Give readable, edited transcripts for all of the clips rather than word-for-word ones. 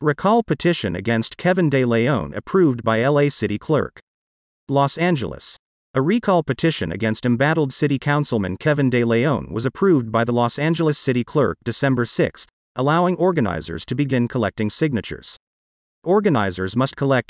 Recall petition against Kevin De Leon approved by LA City Clerk. Los Angeles. A recall petition against embattled City Councilman Kevin De Leon was approved by the Los Angeles City Clerk December 6, allowing organizers to begin collecting signatures. Organizers must collect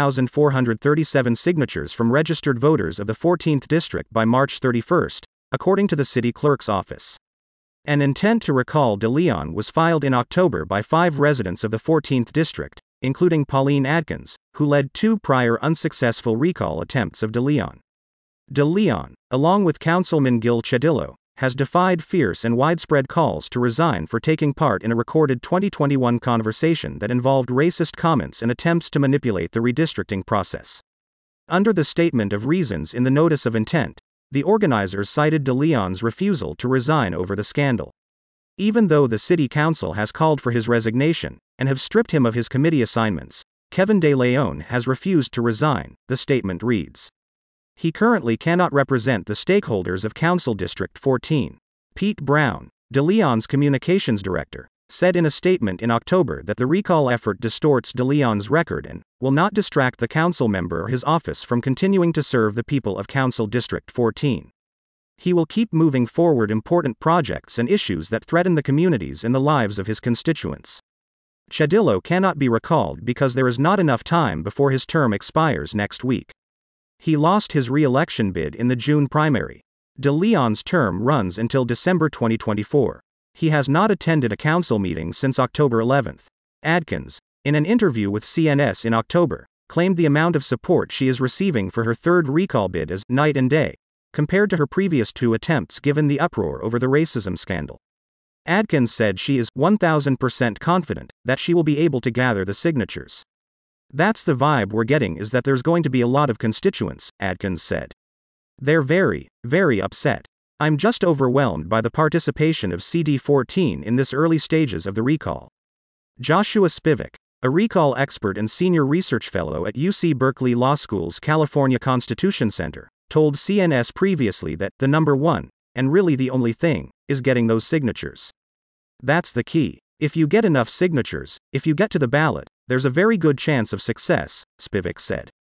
20,437 signatures from registered voters of the 14th District by March 31, according to the City Clerk's office. An intent to recall De Leon was filed in October by 5 residents of the 14th District, including Pauline Adkins, who led 2 prior unsuccessful recall attempts of De Leon. De Leon, along with Councilman Gil Cedillo, has defied fierce and widespread calls to resign for taking part in a recorded 2021 conversation that involved racist comments and attempts to manipulate the redistricting process. Under the statement of reasons in the notice of intent, the organizers cited De Leon's refusal to resign over the scandal. Even though the city council has called for his resignation and have stripped him of his committee assignments, Kevin De Leon has refused to resign, the statement reads. He currently cannot represent the stakeholders of Council District 14. Pete Brown, De Leon's communications director, said in a statement in October that the recall effort distorts De Leon's record and will not distract the council member or his office from continuing to serve the people of Council District 14. He will keep moving forward important projects and issues that threaten the communities and the lives of his constituents. Cedillo cannot be recalled because there is not enough time before his term expires next week. He lost his re-election bid in the June primary. De Leon's term runs until December 2024. He has not attended a council meeting since October 11. Adkins, in an interview with CNS in October, claimed the amount of support she is receiving for her 3rd recall bid is night and day, compared to her previous 2 attempts given the uproar over the racism scandal. Adkins said she is 1,000% confident that she will be able to gather the signatures. That's the vibe we're getting, is that there's going to be a lot of constituents, Adkins said. They're very, very upset. I'm just overwhelmed by the participation of CD14 in this early stages of the recall. Joshua Spivak, a recall expert and senior research fellow at UC Berkeley Law School's California Constitution Center, told CNS previously that the number one, and really the only thing, is getting those signatures. That's the key. If you get enough signatures, if you get to the ballot, there's a very good chance of success, Spivak said.